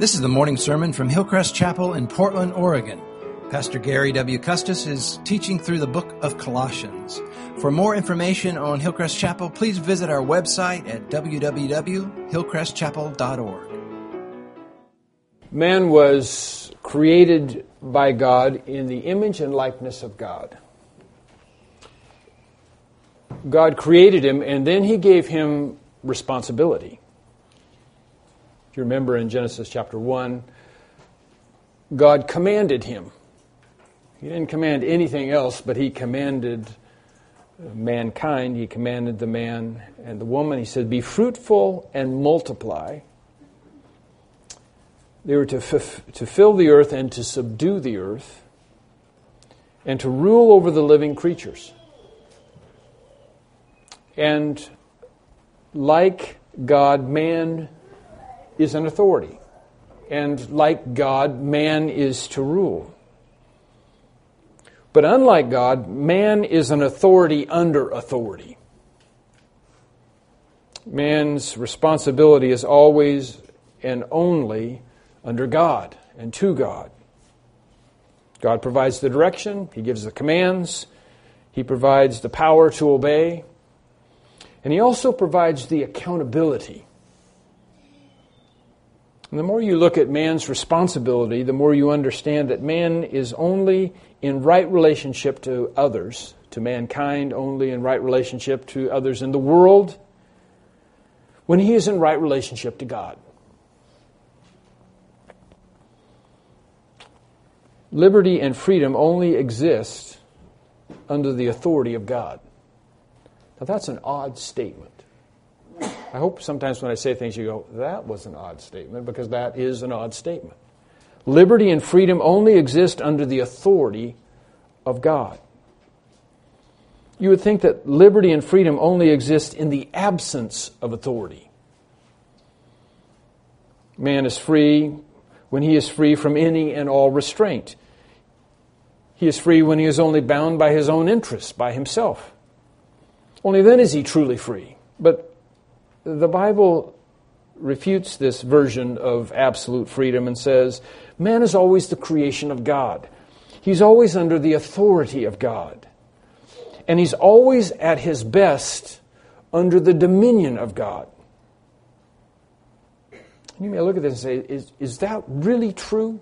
This is the morning sermon from Hillcrest Chapel in Portland, Oregon. Pastor Gary W. Custis is teaching through the book of Colossians. For more information on Hillcrest Chapel, please visit our website at www.hillcrestchapel.org. Man was created by God in the image and likeness of God. God created him, and then he gave him responsibility. If you remember in Genesis chapter 1, God commanded him. He didn't command anything else, but he commanded mankind. He commanded the man and the woman. He said, "Be fruitful and multiply." They were to fill the earth and to subdue the earth and to rule over the living creatures. And like God, man is an authority. And like God, man is to rule. But unlike God, man is an authority under authority. Man's responsibility is always and only under God and to God. God provides the direction. He gives the commands. He provides the power to obey. And he also provides the accountability. And the more you look at man's responsibility, the more you understand that man is only in right relationship to others, to mankind, only in right relationship to others in the world, when he is in right relationship to God. Liberty and freedom only exist under the authority of God. Now that's an odd statement. I hope sometimes when I say things you go, that was an odd statement, because that is an odd statement. Liberty and freedom only exist under the authority of God. You would think that liberty and freedom only exist in the absence of authority. Man is free when he is free from any and all restraint. He is free when he is only bound by his own interests, by himself. Only then is he truly free. But the Bible refutes this version of absolute freedom and says, man is always the creation of God. He's always under the authority of God. And he's always at his best under the dominion of God. You may look at this and say, is that really true?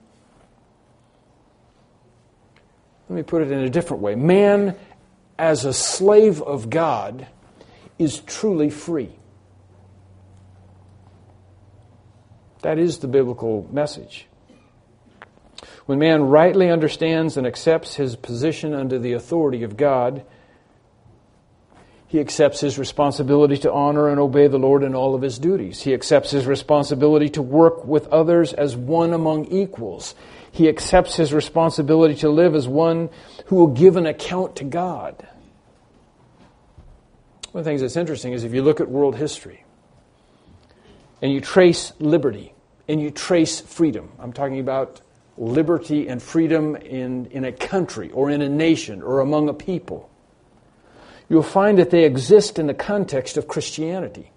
Let me put it in a different way. Man, as a slave of God, is truly free. That is the biblical message. When man rightly understands and accepts his position under the authority of God, he accepts his responsibility to honor and obey the Lord in all of his duties. He accepts his responsibility to work with others as one among equals. He accepts his responsibility to live as one who will give an account to God. One of the things that's interesting is if you look at world history, and you trace liberty, and you trace freedom. I'm talking about liberty and freedom in a country, or in a nation, or among a people. You'll find that they exist in the context of Christianity.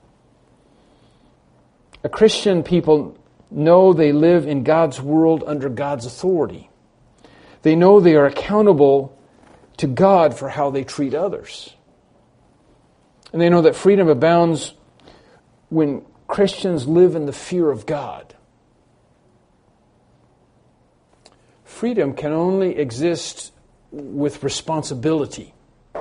A Christian people know they live in God's world under God's authority. They know they are accountable to God for how they treat others. And they know that freedom abounds when Christians live in the fear of God. Freedom can only exist with responsibility.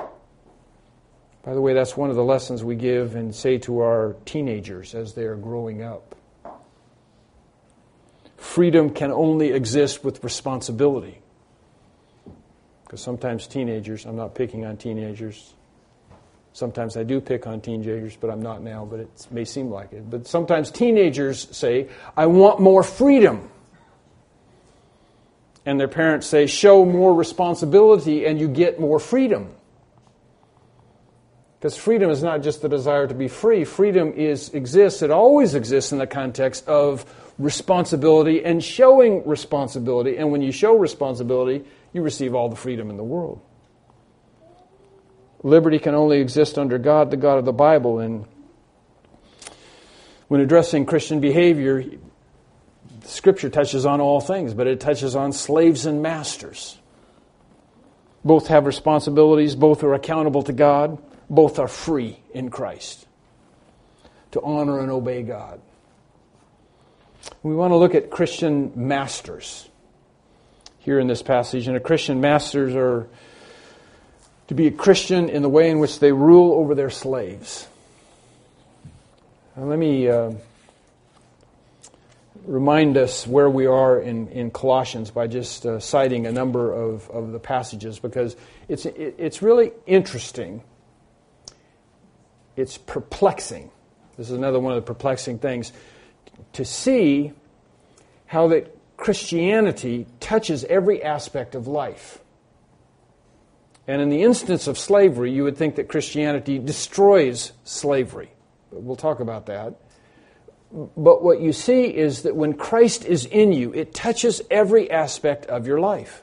By the way, that's one of the lessons we give and say to our teenagers as they are growing up. Freedom can only exist with responsibility. Because sometimes teenagers, I'm not picking on teenagers. Sometimes I do pick on teenagers, but I'm not now, but it may seem like it. But sometimes teenagers say, I want more freedom. And their parents say, show more responsibility and you get more freedom. Because freedom is not just the desire to be free. Freedom exists, it always exists in the context of responsibility and showing responsibility. And when you show responsibility, you receive all the freedom in the world. Liberty can only exist under God, the God of the Bible. And when addressing Christian behavior, Scripture touches on all things, but it touches on slaves and masters. Both have responsibilities, both are accountable to God, both are free in Christ to honor and obey God. We want to look at Christian masters here in this passage. And Christian masters are to be a Christian in the way in which they rule over their slaves. Now, let me remind us where we are in Colossians by just citing a number of the passages, because it's really interesting. It's perplexing. This is another one of the perplexing things, to see how that Christianity touches every aspect of life. And in the instance of slavery, you would think that Christianity destroys slavery. But we'll talk about that. But what you see is that when Christ is in you, it touches every aspect of your life.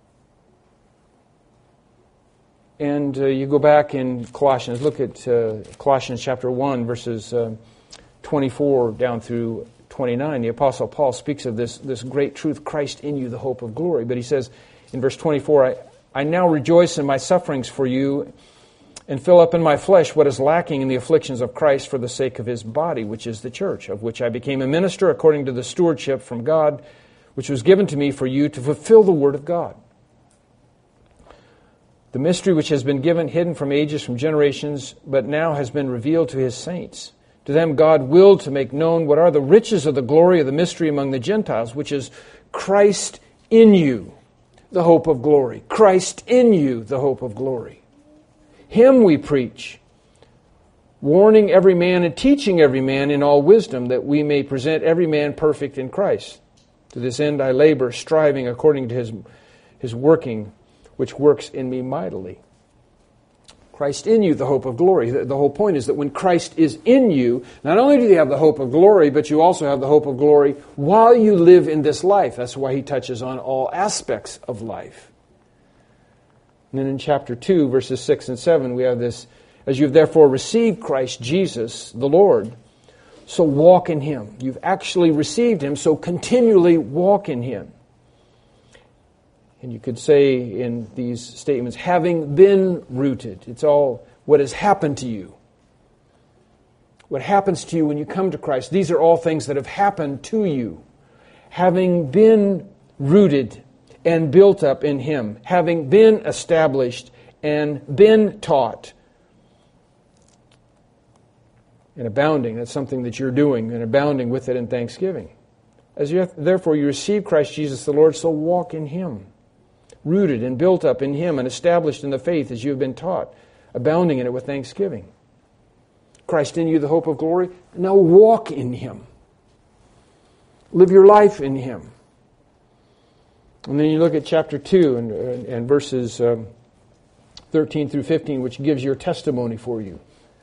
And you go back in Colossians, look at Colossians chapter 1, verses 24 down through 29. The Apostle Paul speaks of this great truth, Christ in you, the hope of glory. But he says in verse 24, I now rejoice in my sufferings for you, and fill up in my flesh what is lacking in the afflictions of Christ for the sake of his body, which is the church, of which I became a minister according to the stewardship from God, which was given to me for you to fulfill the word of God. The mystery which has been given, hidden from ages, from generations, but now has been revealed to his saints. To them God willed to make known what are the riches of the glory of the mystery among the Gentiles, which is Christ in you, the hope of glory. Christ in you, the hope of glory. Him we preach, warning every man and teaching every man in all wisdom, that we may present every man perfect in Christ. To this end I labor, striving according to his working, which works in me mightily. Christ in you, the hope of glory. The whole point is that when Christ is in you, not only do you have the hope of glory, but you also have the hope of glory while you live in this life. That's why he touches on all aspects of life. And then in chapter 2, verses 6 and 7, we have this, as you have therefore received Christ Jesus, the Lord, so walk in him. You've actually received him, so continually walk in him. And you could say in these statements, having been rooted. It's all what has happened to you. What happens to you when you come to Christ. These are all things that have happened to you. Having been rooted and built up in him, having been established and been taught, and abounding. That's something that you're doing, and abounding with it in thanksgiving. Therefore you receive Christ Jesus the Lord, so walk in him, rooted and built up in him and established in the faith as you have been taught, abounding in it with thanksgiving. Christ in you, the hope of glory. Now walk in him. Live your life in him. And then you look at chapter 2 and verses 13 through 15, which gives your testimony for you.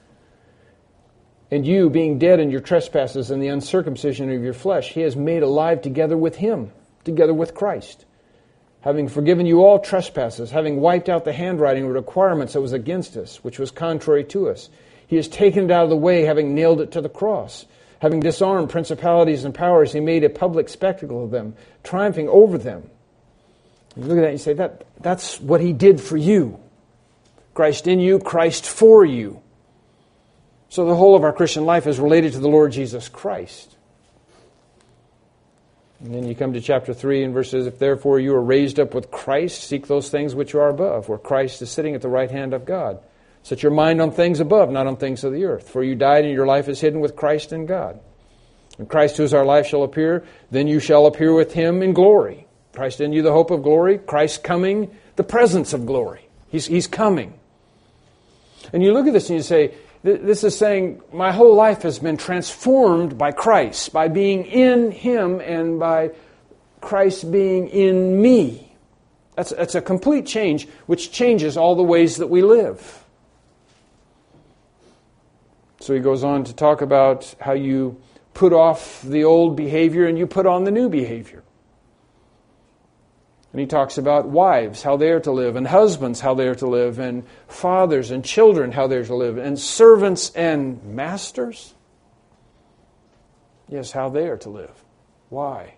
And you, being dead in your trespasses and the uncircumcision of your flesh, he has made alive together with him, together with Christ. Having forgiven you all trespasses, having wiped out the handwriting of requirements that was against us, which was contrary to us, he has taken it out of the way, having nailed it to the cross. Having disarmed principalities and powers, he made a public spectacle of them, triumphing over them. You look at that and you say, that's what he did for you. Christ in you, Christ for you. So the whole of our Christian life is related to the Lord Jesus Christ. And then you come to chapter 3 and verses, if therefore you are raised up with Christ, seek those things which are above, where Christ is sitting at the right hand of God. Set your mind on things above, not on things of the earth. For you died and your life is hidden with Christ in God. When Christ, who is our life, shall appear, then you shall appear with him in glory. Christ in you, the hope of glory. Christ coming, the presence of glory. He's coming. And you look at this and you say, this is saying my whole life has been transformed by Christ, by being in him and by Christ being in me. That's a complete change, which changes all the ways that we live. So he goes on to talk about how you put off the old behavior and you put on the new behavior. And he talks about wives, how they are to live, and husbands, how they are to live, and fathers and children, how they are to live, and servants and masters. Yes, how they are to live. Why?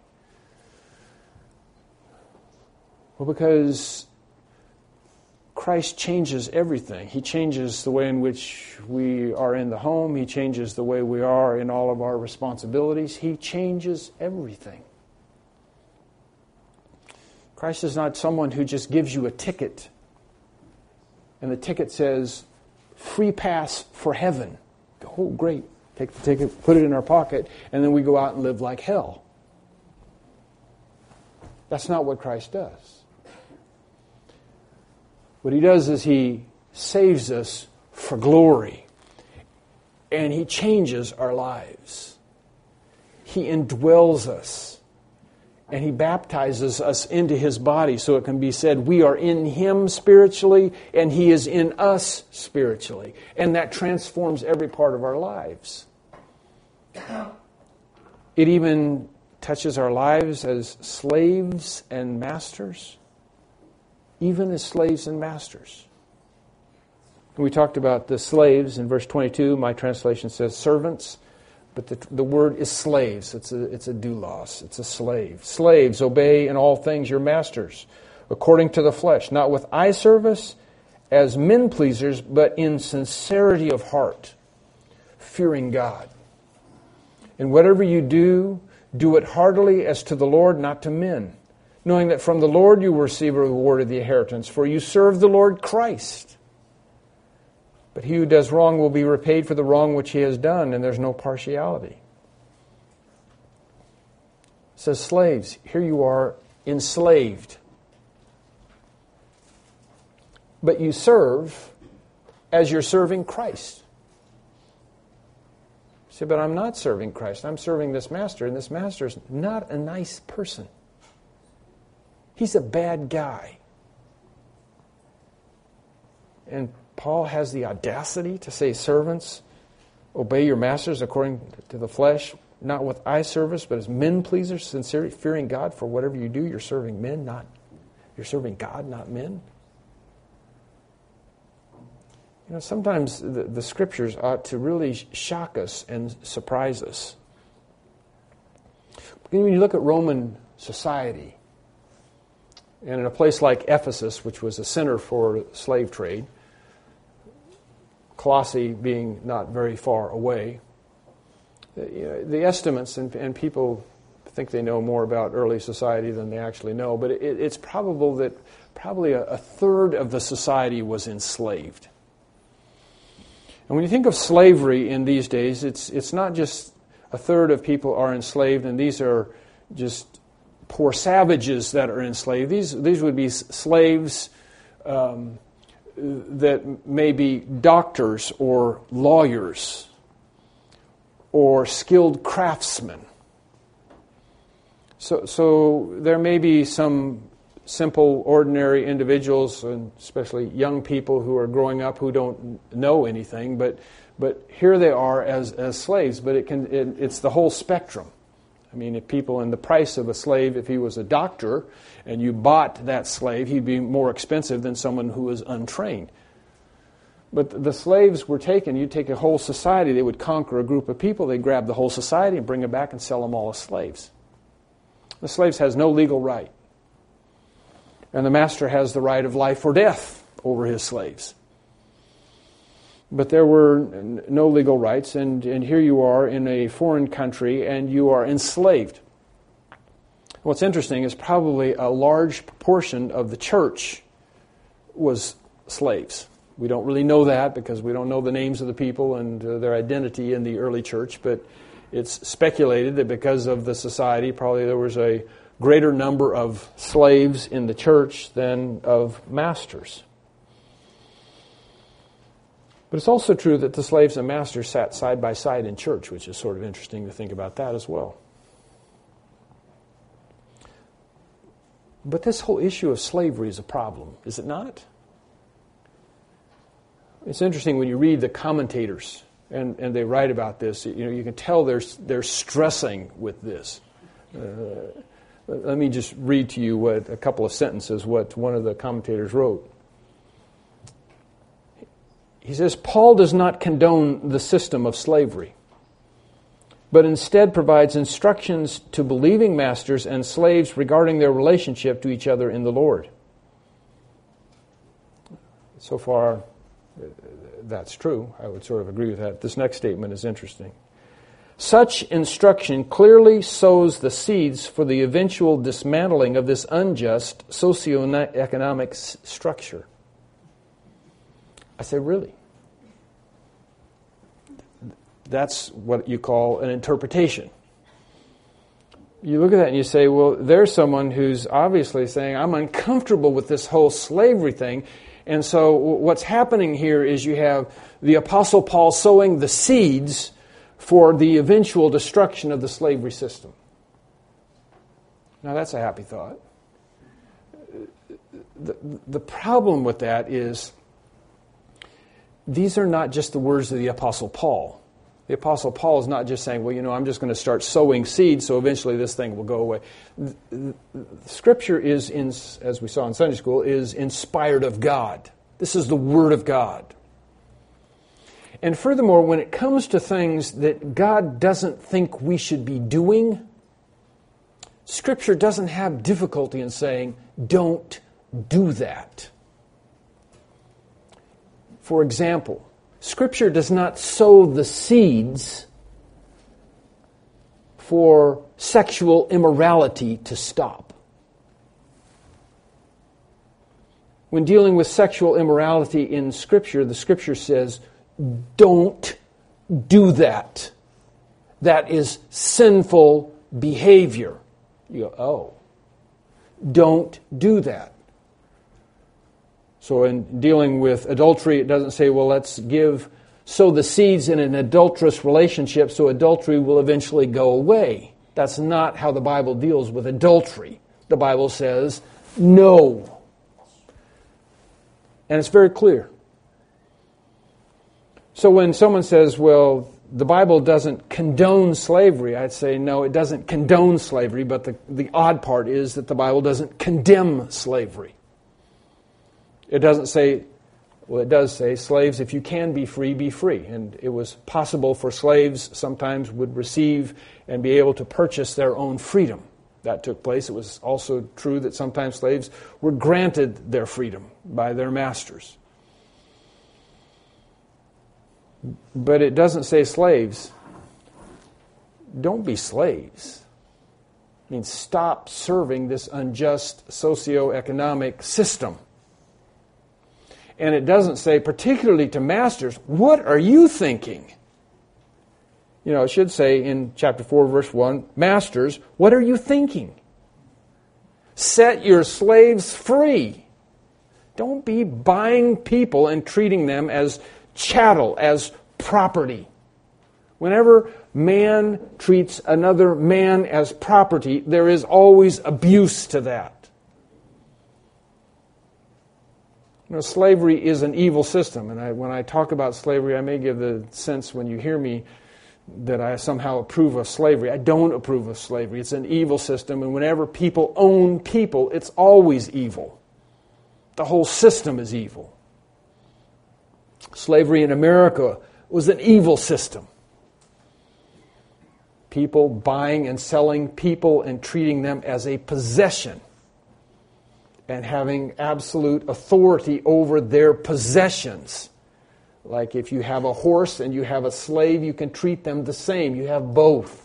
Well, because Christ changes everything. He changes the way in which we are in the home. He changes the way we are in all of our responsibilities. He changes everything. Christ is not someone who just gives you a ticket, and the ticket says, free pass for heaven. Oh, great. Take the ticket, put it in our pocket, and then we go out and live like hell. That's not what Christ does. What He does is He saves us for glory, and He changes our lives. He indwells us, and He baptizes us into His body, so it can be said we are in Him spiritually, and He is in us spiritually. And that transforms every part of our lives. It even touches our lives as slaves and masters. Even as slaves and masters. We talked about the slaves in verse 22. My translation says servants, but the word is slaves. It's a doulos. It's a slave. Slaves, obey in all things your masters, according to the flesh, not with eye service as men pleasers, but in sincerity of heart, fearing God. And whatever you do, do it heartily as to the Lord, not to men, knowing that from the Lord you will receive a reward of the inheritance, for you serve the Lord Christ. But he who does wrong will be repaid for the wrong which he has done, and there's no partiality. It says, slaves, here you are enslaved. But you serve as you're serving Christ. You say, but I'm not serving Christ. I'm serving this master, and this master is not a nice person. He's a bad guy. And Paul has the audacity to say, servants, obey your masters according to the flesh, not with eye service, but as men pleasers, sincerely fearing God. For whatever you do, you're serving men, you're serving God, not men. You know, sometimes the Scriptures ought to really shock us and surprise us. When you look at Roman society, and in a place like Ephesus, which was a center for slave trade, Colossae being not very far away, the estimates, and people think they know more about early society than they actually know, but it's probable that probably a third of the society was enslaved. And when you think of slavery in these days, it's not just a third of people are enslaved, and these are just poor savages that are enslaved. These would be slaves that may be doctors or lawyers or skilled craftsmen. So there may be some simple, ordinary individuals, and especially young people who are growing up who don't know anything, but here they are as slaves. But it's the whole spectrum. I mean, if people, in the price of a slave, if he was a doctor and you bought that slave, he'd be more expensive than someone who was untrained. But the slaves were taken. You'd take a whole society. They would conquer a group of people. They'd grab the whole society and bring them back and sell them all as slaves. The slave has no legal right. And the master has the right of life or death over his slaves. But there were no legal rights, and here you are in a foreign country, and you are enslaved. What's interesting is probably a large proportion of the church was slaves. We don't really know that because we don't know the names of the people and their identity in the early church, but it's speculated that because of the society, probably there was a greater number of slaves in the church than of masters. But it's also true that the slaves and masters sat side by side in church, which is sort of interesting to think about that as well. But this whole issue of slavery is a problem, is it not? It's interesting when you read the commentators and they write about this. You can tell they're stressing with this. Let me just read to you a couple of sentences what one of the commentators wrote. He says, Paul does not condone the system of slavery. but instead provides instructions to believing masters and slaves regarding their relationship to each other in the Lord. So far, that's true. I would sort of agree with that. This next statement is interesting. Such instruction clearly sows the seeds for the eventual dismantling of this unjust socioeconomic structure. I say, really? That's what you call an interpretation. You look at that and you say, well, there's someone who's obviously saying, I'm uncomfortable with this whole slavery thing. And so what's happening here is you have the Apostle Paul sowing the seeds for the eventual destruction of the slavery system. Now that's a happy thought. The problem with that is these are not just the words of the Apostle Paul. The Apostle Paul is not just saying, well, I'm just going to start sowing seeds so eventually this thing will go away. Scripture is, as we saw in Sunday school, is inspired of God. This is the Word of God. And furthermore, when it comes to things that God doesn't think we should be doing, Scripture doesn't have difficulty in saying, don't do that. For example, Scripture does not sow the seeds for sexual immorality to stop. When dealing with sexual immorality in Scripture, the Scripture says, don't do that. That is sinful behavior. You go, oh, don't do that. So in dealing with adultery, it doesn't say, well, let's sow the seeds in an adulterous relationship so adultery will eventually go away. That's not how the Bible deals with adultery. The Bible says, no. And it's very clear. So when someone says, well, the Bible doesn't condone slavery, I'd say, no, it doesn't condone slavery, but the odd part is that the Bible doesn't condemn slavery. It doesn't say, well, it does say, slaves, if you can be free, be free. And it was possible for slaves sometimes would receive and be able to purchase their own freedom. That took place. It was also true that sometimes slaves were granted their freedom by their masters. But it doesn't say slaves, don't be slaves. It means stop serving this unjust socioeconomic system. And it doesn't say, particularly to masters, what are you thinking? It should say in chapter 4, verse 1, masters, what are you thinking? Set your slaves free. Don't be buying people and treating them as chattel, as property. Whenever man treats another man as property, there is always abuse to that. Slavery is an evil system, and when I talk about slavery, I may give the sense when you hear me that I somehow approve of slavery. I don't approve of slavery. It's an evil system, and whenever people own people, it's always evil. The whole system is evil. Slavery in America was an evil system. People buying and selling people and treating them as a possession and having absolute authority over their possessions. Like if you have a horse and you have a slave, you can treat them the same. You have both.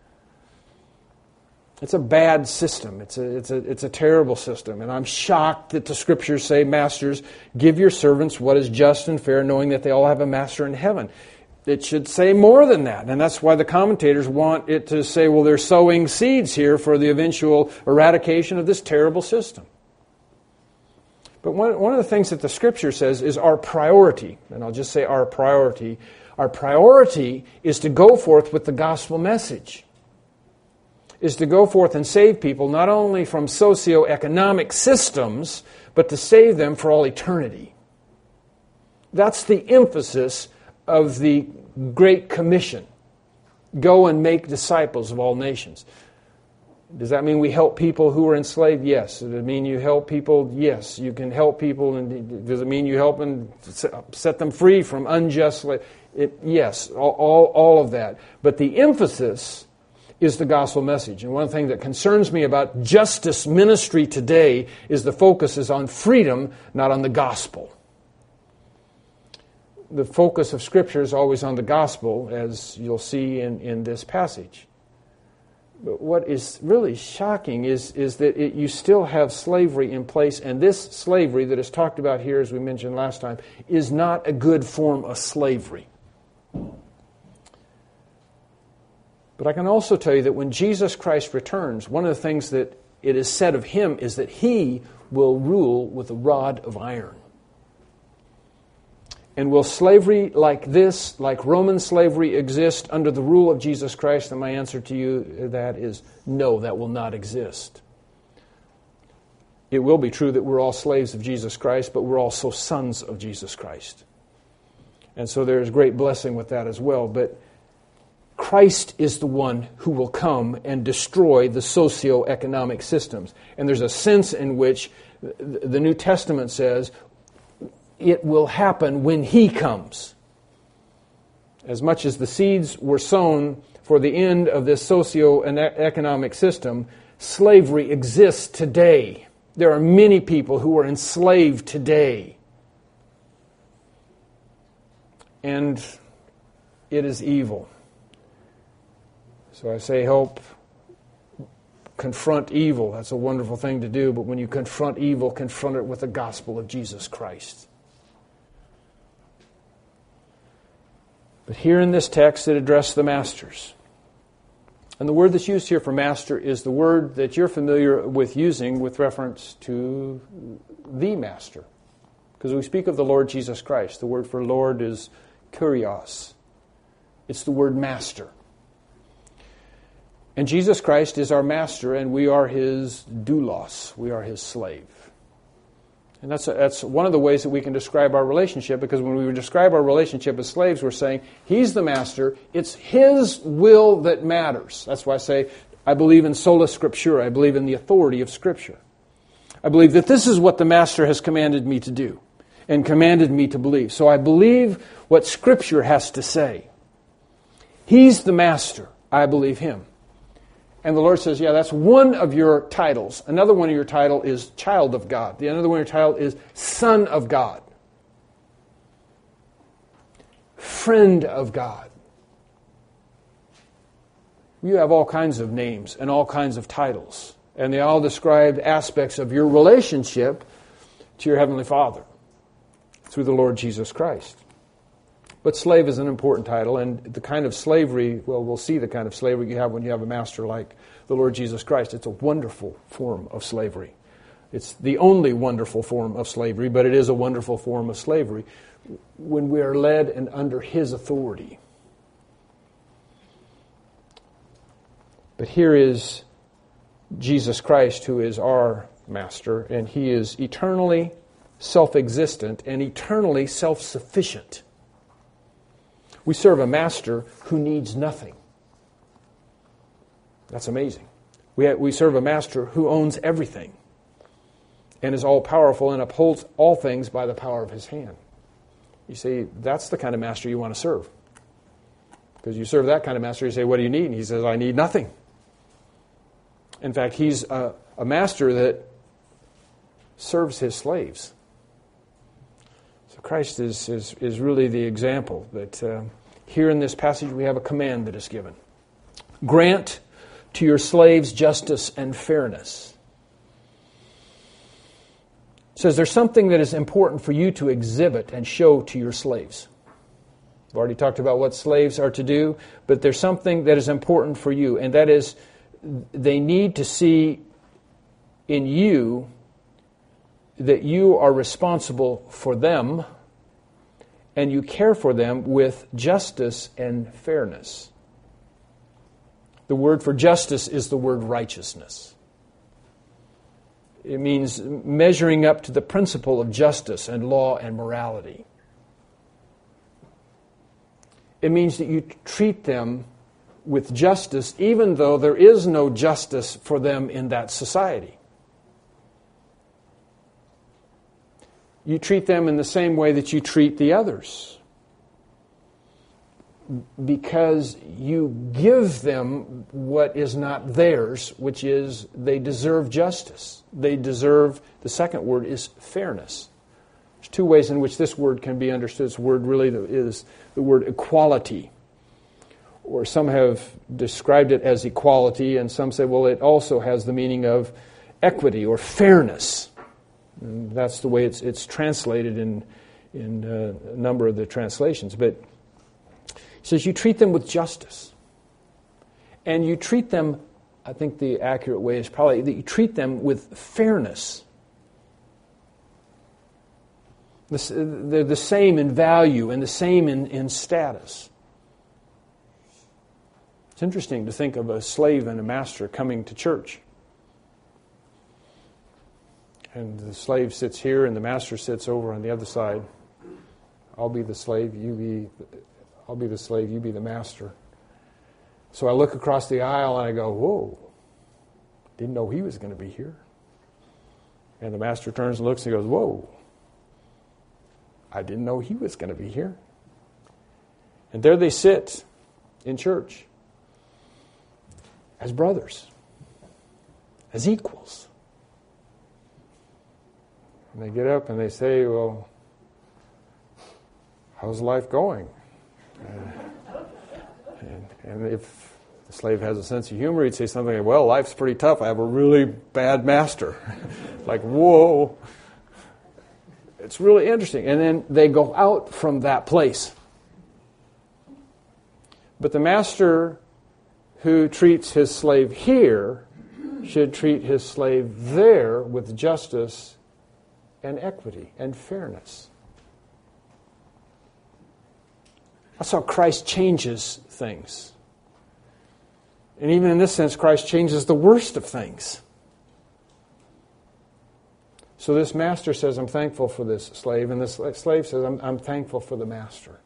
It's a bad system. It's a terrible system. And I'm shocked that the Scriptures say, masters, give your servants what is just and fair, knowing that they all have a master in heaven. It should say more than that. And that's why the commentators want it to say, well, they're sowing seeds here for the eventual eradication of this terrible system. But one of the things that the Scripture says is our priority. And I'll just say our priority. Our priority is to go forth with the gospel message. Is to go forth and save people not only from socioeconomic systems, but to save them for all eternity. That's the emphasis of the Great Commission. Go and make disciples of all nations. Does that mean we help people who are enslaved? Yes. Does it mean you help people? Yes. You can help people. And does it mean you help them set them free from unjust slavery? Yes, all of that. But the emphasis is the gospel message. And one thing that concerns me about justice ministry today is the focus is on freedom, not on the gospel. The focus of Scripture is always on the gospel, as you'll see in this passage. But what is really shocking is that you still have slavery in place, and this slavery that is talked about here, as we mentioned last time, is not a good form of slavery. But I can also tell you that when Jesus Christ returns, one of the things that it is said of Him is that He will rule with a rod of iron. And will slavery like this, like Roman slavery, exist under the rule of Jesus Christ? And my answer to you that is no, that will not exist. It will be true that we're all slaves of Jesus Christ, but we're also sons of Jesus Christ. And so there is great blessing with that as well. But Christ is the one who will come and destroy the socio-economic systems. And there's a sense in which the New Testament says it will happen when He comes. As much as the seeds were sown for the end of this socio-economic system, slavery exists today. There are many people who are enslaved today. And it is evil. So I say help confront evil. That's a wonderful thing to do, but when you confront evil, confront it with the gospel of Jesus Christ. But here in this text, it addressed the masters. And the word that's used here for master is the word that you're familiar with using with reference to the master. Because we speak of the Lord Jesus Christ. The word for Lord is kurios. It's the word master. And Jesus Christ is our master, and we are His doulos. We are His slave. And that's one of the ways that we can describe our relationship, because when we describe our relationship as slaves, we're saying He's the master. It's His will that matters. That's why I say I believe in sola scriptura. I believe in the authority of Scripture. I believe that this is what the master has commanded me to do and commanded me to believe. So I believe what Scripture has to say. He's the master. I believe Him. And the Lord says, yeah, that's one of your titles. Another one of your title is child of God. Another one of your title is son of God. Friend of God. You have all kinds of names and all kinds of titles. And they all describe aspects of your relationship to your Heavenly Father through the Lord Jesus Christ. But slave is an important title, and the kind of slavery, well, we'll see the kind of slavery you have when you have a master like the Lord Jesus Christ. It's a wonderful form of slavery. It's the only wonderful form of slavery, but it is a wonderful form of slavery when we are led and under His authority. But here is Jesus Christ, who is our master, and He is eternally self-existent and eternally self-sufficient. We serve a master who needs nothing. That's amazing. We serve a master who owns everything and is all-powerful and upholds all things by the power of His hand. You see, that's the kind of master you want to serve. Because you serve that kind of master, you say, what do you need? And He says, I need nothing. In fact, He's a master that serves His slaves. So Christ is really the example. But here in this passage we have a command that is given. Grant to your slaves justice and fairness. It says there's something that is important for you to exhibit and show to your slaves. We've already talked about what slaves are to do, but there's something that is important for you, and that is they need to see in you that you are responsible for them and you care for them with justice and fairness. The word for justice is the word righteousness. It means measuring up to the principle of justice and law and morality. It means that you treat them with justice, even though there is no justice for them in that society. You treat them in the same way that you treat the others, because you give them what is not theirs, which is they deserve justice. They deserve, the second word is fairness. There's two ways in which this word can be understood. This word really is the word equality. Or some have described it as equality, and some say, well, it also has the meaning of equity or fairness. And that's the way it's translated in a number of the translations. But it says you treat them with justice. And you treat them, I think the accurate way is probably that you treat them with fairness. They're the same in value and the same in status. It's interesting to think of a slave and a master coming to church. And the slave sits here and the master sits over on the other side. I'll be the slave, you be the master. So I look across the aisle and I go, whoa, didn't know he was going to be here. And the master turns and looks and goes, whoa, I didn't know he was going to be here. And there they sit in church as brothers, as equals. And they get up and they say, well, how's life going? And if the slave has a sense of humor, he'd say something like, well, life's pretty tough. I have a really bad master. Like, whoa. It's really interesting. And then they go out from that place. But the master who treats his slave here should treat his slave there with justice and equity and fairness. That's how Christ changes things. And even in this sense, Christ changes the worst of things. So this master says, I'm thankful for this slave. And this slave says, I'm thankful for the master.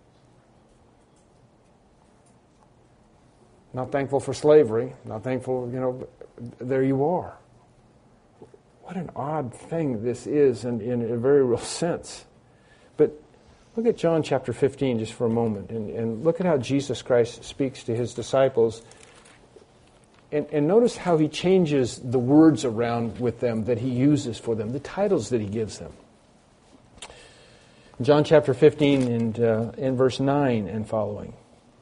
Not thankful for slavery. Not thankful, but there you are. What an odd thing this is in a very real sense. But look at John chapter 15 just for a moment. And look at how Jesus Christ speaks to his disciples. And notice how he changes the words around with them that he uses for them, the titles that he gives them. In John chapter 15 and in verse 9 and following.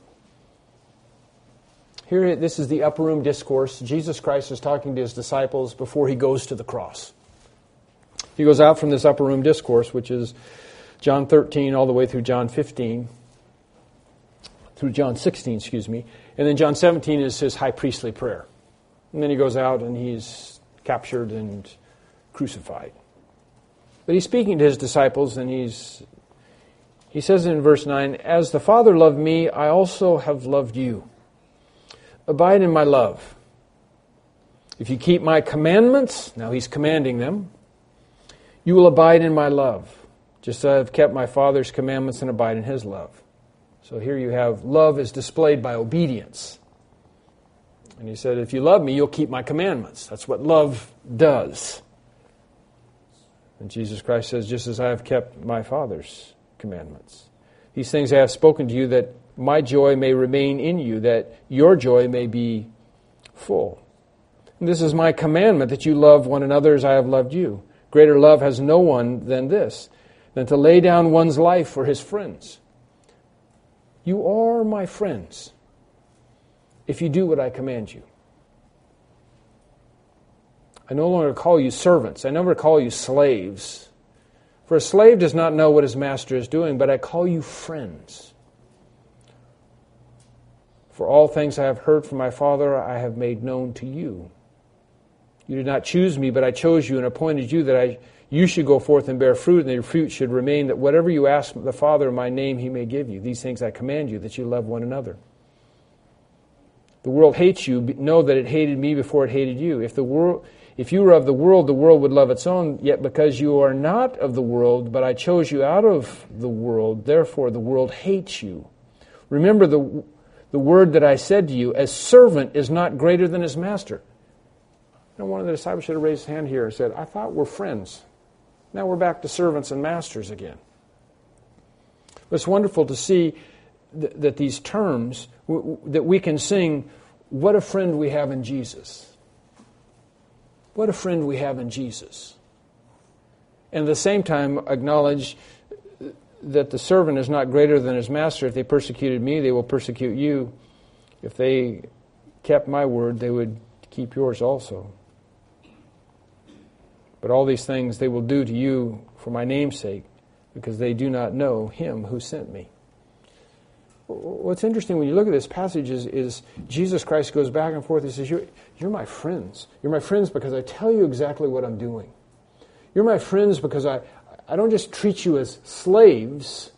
Here, this is the upper room discourse. Jesus Christ is talking to his disciples before he goes to the cross. He goes out from this upper room discourse, which is John 13 all the way through John 15, through John 16, and then John 17 is his high priestly prayer. And then he goes out and he's captured and crucified. But he's speaking to his disciples, and he says in verse 9, as the Father loved me, I also have loved you. Abide in my love. If you keep my commandments, now he's commanding them, you will abide in my love, just as I have kept my Father's commandments and abide in his love. So here you have love is displayed by obedience. And he said, if you love me, you'll keep my commandments. That's what love does. And Jesus Christ says, just as I have kept my Father's commandments. These things I have spoken to you, that my joy may remain in you, that your joy may be full. And this is my commandment, that you love one another as I have loved you. Greater love has no one than this, than to lay down one's life for his friends. You are my friends if you do what I command you. I no longer call you servants. I never call you slaves. For a slave does not know what his master is doing, but I call you friends. For all things I have heard from my Father, I have made known to you. You did not choose me, but I chose you and appointed you that you should go forth and bear fruit, and your fruit should remain, that whatever you ask the Father in my name, he may give you. These things I command you, that you love one another. The world hates you. Know that it hated me before it hated you. If you were of the world would love its own. Yet because you are not of the world, but I chose you out of the world, therefore the world hates you. Remember the word that I said to you, a servant is not greater than his master. One of the disciples should have raised his hand here and said, I thought we're friends. Now we're back to servants and masters again. It's wonderful to see that these terms, that we can sing, what a friend we have in Jesus. What a friend we have in Jesus. And at the same time, acknowledge that the servant is not greater than his master. If they persecuted me, they will persecute you. If they kept my word, they would keep yours also. But all these things they will do to you for my name's sake, because they do not know him who sent me. What's interesting when you look at this passage is Jesus Christ goes back and forth. He says, you're my friends. You're my friends because I tell you exactly what I'm doing. You're my friends because I don't just treat you as slaves.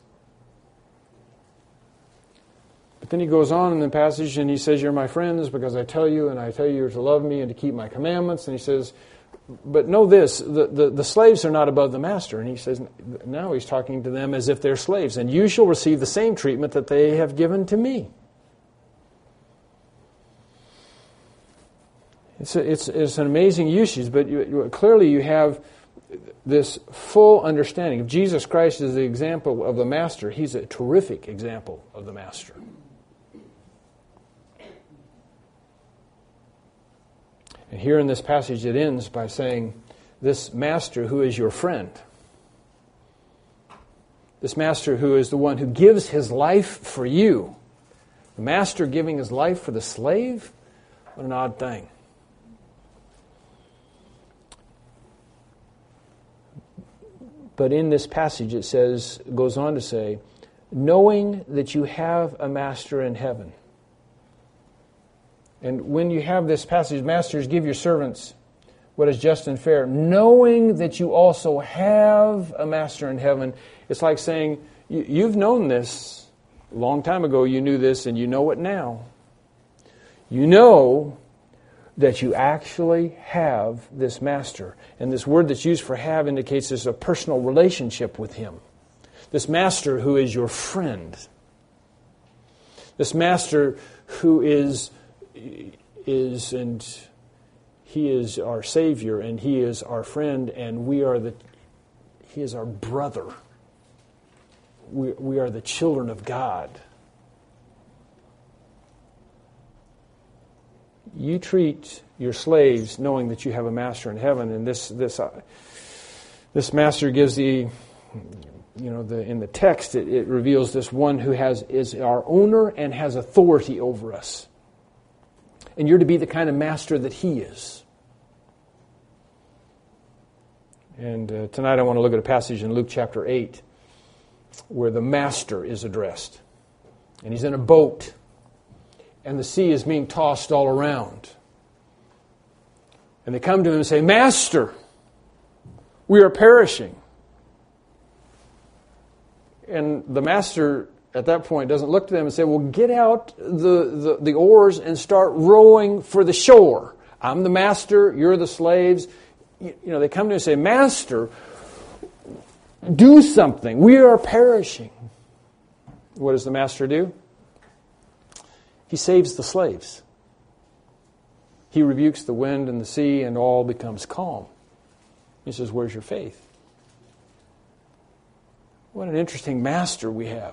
But then he goes on in the passage and he says, you're my friends because I tell you, and I tell you you're to love me and to keep my commandments. And he says, but know this, the slaves are not above the master. And he says, now he's talking to them as if they're slaves. And you shall receive the same treatment that they have given to me. It's an amazing usage, but clearly you have this full understanding. If Jesus Christ is the example of the master, he's a terrific example of the master. And here in this passage it ends by saying, this master who is your friend, this master who is the one who gives his life for you, the master giving his life for the slave, what an odd thing. But in this passage it goes on to say, knowing that you have a master in heaven. And when you have this passage, masters, give your servants what is just and fair, knowing that you also have a master in heaven. It's like saying, you've known this a long time ago, you knew this, and you know it now. You know that you actually have this master. And this word that's used for have indicates there's a personal relationship with him. This master who is your friend. This master who is and he is our Savior, and he is our friend, and he is our brother. We are the children of God. You treat your slaves knowing that you have a master in heaven, and this master gives in the text it reveals this one who is our owner and has authority over us. And you're to be the kind of master that he is. And tonight I want to look at a passage in Luke chapter 8 where the master is addressed. And he's in a boat. And the sea is being tossed all around. And they come to him and say, Master, we are perishing. And the master at that point doesn't look to them and say, well, get out the oars and start rowing for the shore. I'm the master, you're the slaves. They come to him and say, Master, do something. We are perishing. What does the master do? He saves the slaves. He rebukes the wind and the sea, and all becomes calm. He says, where's your faith? What an interesting master we have.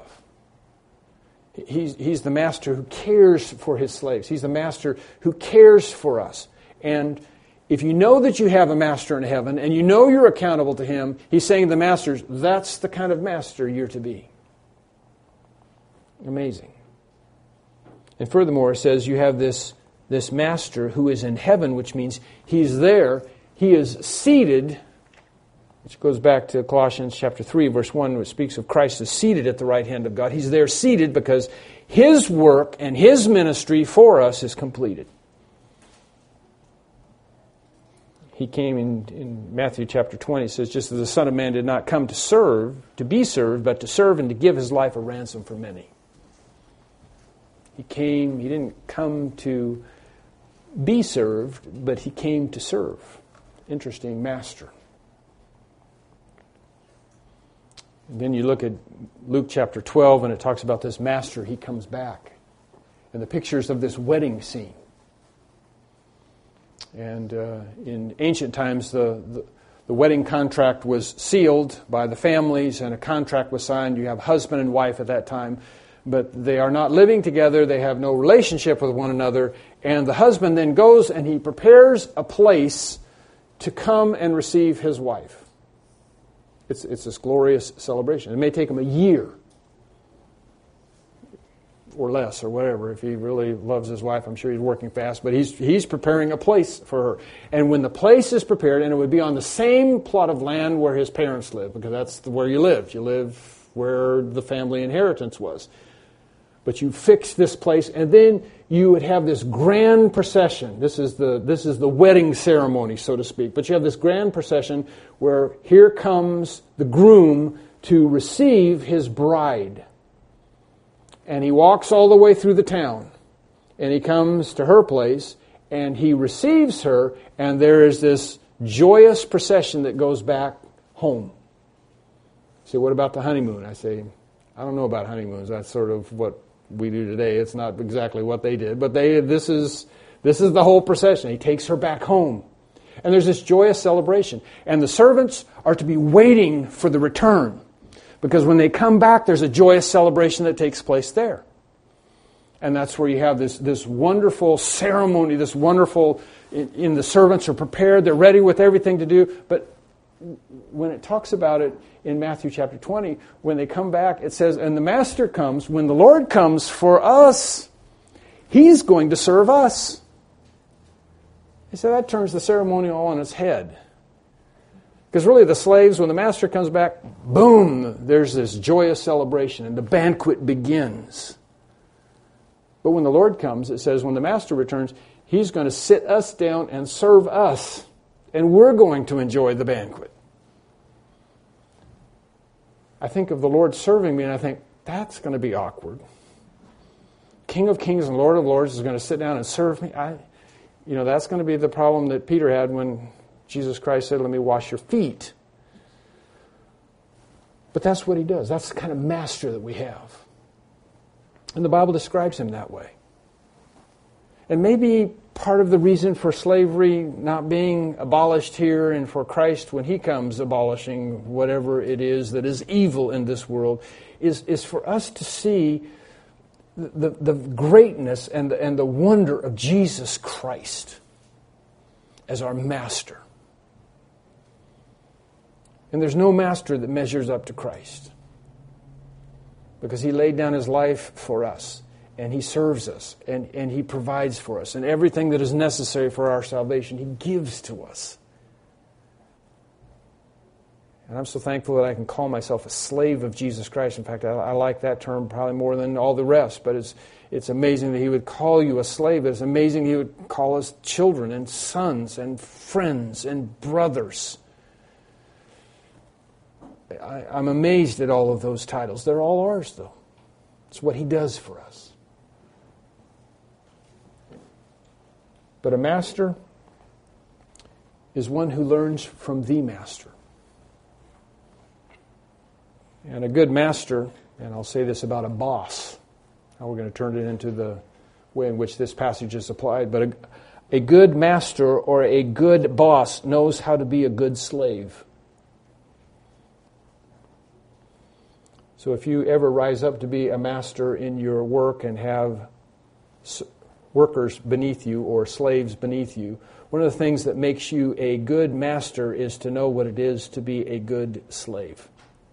He's the master who cares for his slaves. He's the master who cares for us. And if you know that you have a master in heaven, and you know you're accountable to him, he's saying to the masters, that's the kind of master you're to be. Amazing. And furthermore, it says you have this master who is in heaven, which means he's there. He is seated, which goes back to Colossians chapter 3, verse 1, which speaks of Christ is seated at the right hand of God. He's there seated because his work and his ministry for us is completed. He came in Matthew chapter 20, it says, just as the Son of Man did not come to be served, but to serve and to give his life a ransom for many. He didn't come to be served, but he came to serve. Interesting master. And then you look at Luke chapter 12, and it talks about this master. He comes back. and the pictures of this wedding scene. And in ancient times, the wedding contract was sealed by the families, and a contract was signed. You have husband and wife at that time, but they are not living together. They have no relationship with one another. And the husband then goes and he prepares a place to come and receive his wife. It's this glorious celebration. It may take him a year or less or whatever. If he really loves his wife, I'm sure he's working fast, but he's preparing a place for her. And when the place is prepared, and it would be on the same plot of land where his parents lived, because that's where you lived. You live where the family inheritance was. But you fix this place, and then you would have this grand procession. This is the wedding ceremony, so to speak. But you have this grand procession where here comes the groom to receive his bride. And he walks all the way through the town. And he comes to her place, and he receives her, and there is this joyous procession that goes back home. You say, what about the honeymoon? I say, I don't know about honeymoons. That's sort of what we do today. It's not exactly what they did, but this is the whole procession. He takes her back home. And there's this joyous celebration. And the servants are to be waiting for the return. Because when they come back, there's a joyous celebration that takes place there. And that's where you have this wonderful ceremony, this wonderful, in the servants are prepared, they're ready with everything to do. But when it talks about it in Matthew chapter 20, when they come back, it says, and the Master comes, when the Lord comes for us, He's going to serve us. And so that turns the ceremony all on its head. Because really the slaves, when the Master comes back, boom, there's this joyous celebration and the banquet begins. But when the Lord comes, it says when the Master returns, He's going to sit us down and serve us. And we're going to enjoy the banquet. I think of the Lord serving me and I think, that's going to be awkward. King of Kings and Lord of Lords is going to sit down and serve me. That's going to be the problem that Peter had when Jesus Christ said, let me wash your feet. But that's what He does. That's the kind of master that we have. And the Bible describes Him that way. And maybe part of the reason for slavery not being abolished here and for Christ when He comes abolishing whatever it is that is evil in this world is for us to see the greatness and the wonder of Jesus Christ as our master. And there's no master that measures up to Christ. Because He laid down His life for us. And He serves us. And He provides for us. And everything that is necessary for our salvation, He gives to us. And I'm so thankful that I can call myself a slave of Jesus Christ. In fact, I like that term probably more than all the rest. But it's amazing that He would call you a slave. It's amazing He would call us children and sons and friends and brothers. I'm amazed at all of those titles. They're all ours, though. It's what He does for us. But a master is one who learns from the master. And a good master, and I'll say this about a boss. Now we're going to turn it into the way in which this passage is applied. But a good master or a good boss knows how to be a good slave. So if you ever rise up to be a master in your work and have workers beneath you or slaves beneath you, one of the things that makes you a good master is to know what it is to be a good slave.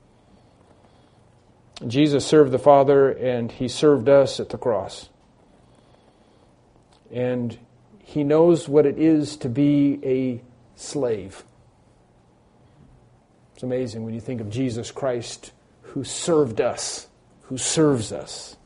Jesus served the Father and He served us at the cross. And He knows what it is to be a slave. It's amazing when you think of Jesus Christ who served us, who serves us.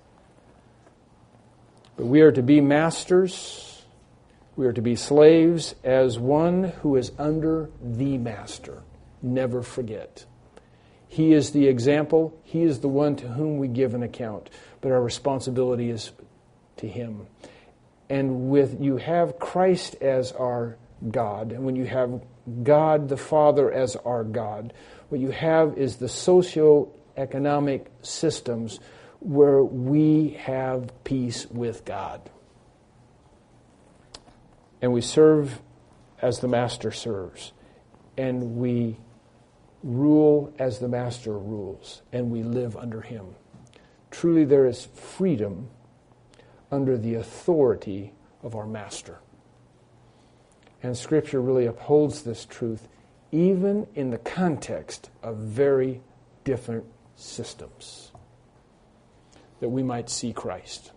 But we are to be masters, we are to be slaves as one who is under the master. Never forget. He is the example, He is the one to whom we give an account, but our responsibility is to Him. And you have Christ as our God, and when you have God the Father as our God, what you have is the socio-economic systems where we have peace with God. And we serve as the Master serves. And we rule as the Master rules. And we live under Him. Truly there is freedom under the authority of our Master. And Scripture really upholds this truth even in the context of very different systems, that we might see Christ.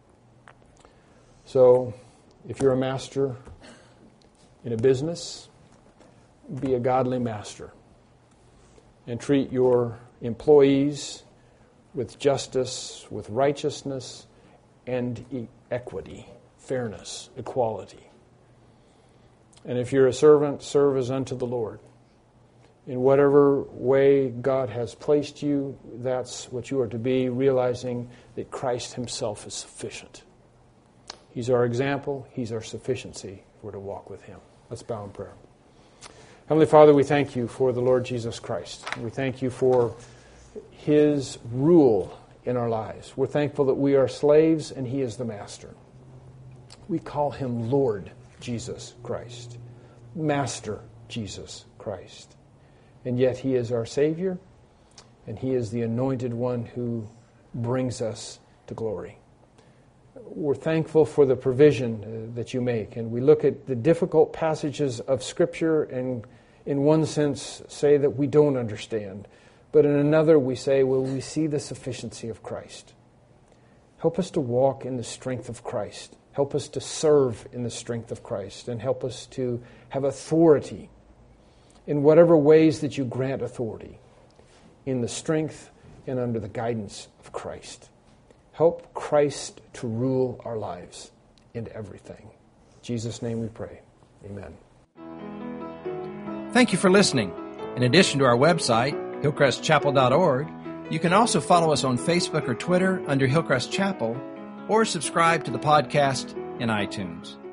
So, if you're a master in a business, be a godly master and treat your employees with justice, with righteousness, and equity, fairness, equality. And if you're a servant, serve as unto the Lord. In whatever way God has placed you, that's what you are to be, realizing that Christ Himself is sufficient. He's our example. He's our sufficiency if we're to walk with Him. Let's bow in prayer. Heavenly Father, we thank You for the Lord Jesus Christ. We thank You for His rule in our lives. We're thankful that we are slaves and He is the Master. We call Him Lord Jesus Christ, Master Jesus Christ. And yet He is our Savior, and He is the anointed one who brings us to glory. We're thankful for the provision that You make, and we look at the difficult passages of Scripture and in one sense say that we don't understand, but in another we say, well, we see the sufficiency of Christ. Help us to walk in the strength of Christ. Help us to serve in the strength of Christ, and help us to have authority in whatever ways that You grant authority, in the strength and under the guidance of Christ. Help Christ to rule our lives in everything. In Jesus' name we pray. Amen. Thank you for listening. In addition to our website, hillcrestchapel.org, you can also follow us on Facebook or Twitter under Hillcrest Chapel, or subscribe to the podcast in iTunes.